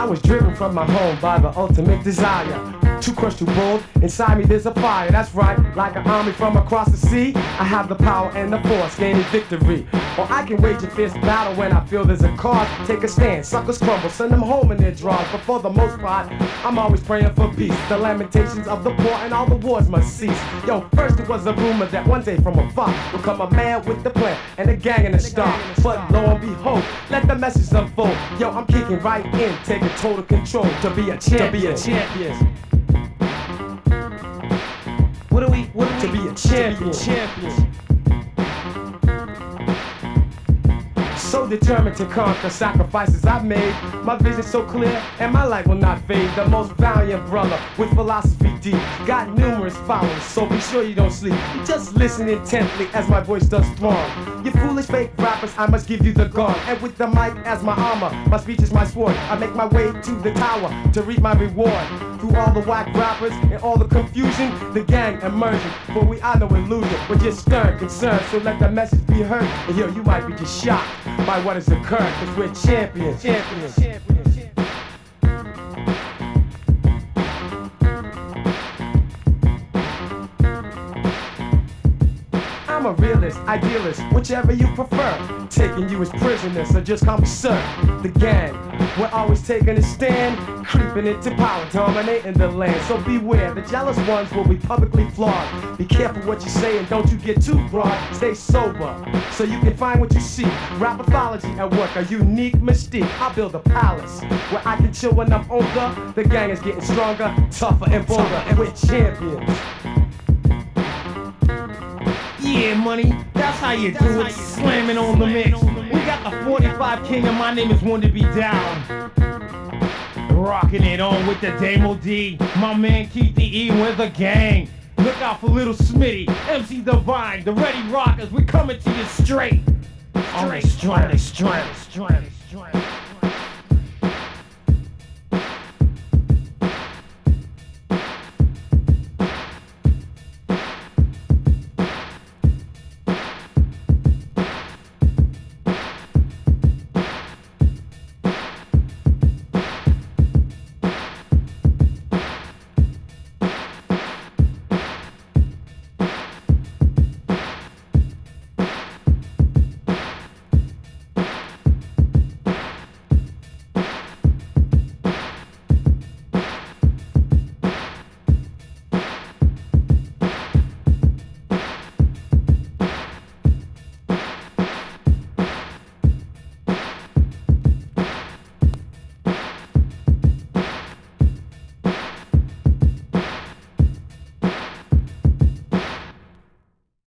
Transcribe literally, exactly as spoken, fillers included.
I was driven from my home by the ultimate desire to crush the world. Inside me there's a fire, that's right. Like an army from across the sea, I have the power and the force, gaining victory. Or I can wage a fierce battle when I feel there's a cause. Take a stand, suckers crumble, send them home in their drawers. But for the most part, I'm always praying for peace. The lamentations of the poor and all the wars must cease. Yo, first it was a rumor that one day from afar will come a man with the plan and a gang and a star. But lo and behold, let the message unfold. Yo, I'm kicking right in, taking total control to be a champion. To be a champion. What are we? What are to we? be a champion. To be a champion. So determined to conquer sacrifices I've made. My vision so clear and my light will not fade. The most valiant brother with philosophy deep. Got numerous followers, so be sure you don't sleep. Just listen intently as my voice does throng. You foolish fake rappers, I must give you the gong. And with the mic as my armor, my speech is my sword. I make my way to the tower to reap my reward. Through all the whack rappers and all the confusion, the gang emerging. For we are no illusion, we're just stern concerned. So let the message be heard. And yo, you might be just shocked by what has occurred, cause we're champions, champions, champions. I'm a realist, idealist, whichever you prefer. Taking you as prisoners, so just come sir. The gang, we're always taking a stand, creeping into power, dominating the land. So beware, the jealous ones will be publicly flogged. Be careful what you say and don't you get too broad. Stay sober, so you can find what you seek. Rap pathology at work, a unique mystique. I'll build a palace where I can chill when I'm older. The gang is getting stronger, tougher and bolder, and we're champions. Yeah, money, that's how you do it. Slamming on the mix. We got the forty-five King and my name is One to Be Down. Rocking it on with the Damo D. My man Keith the E with the gang. Look out for Little Smitty, M C Divine, the Ready Rockers. We coming to you straight. On the strength, strength, strength, strength.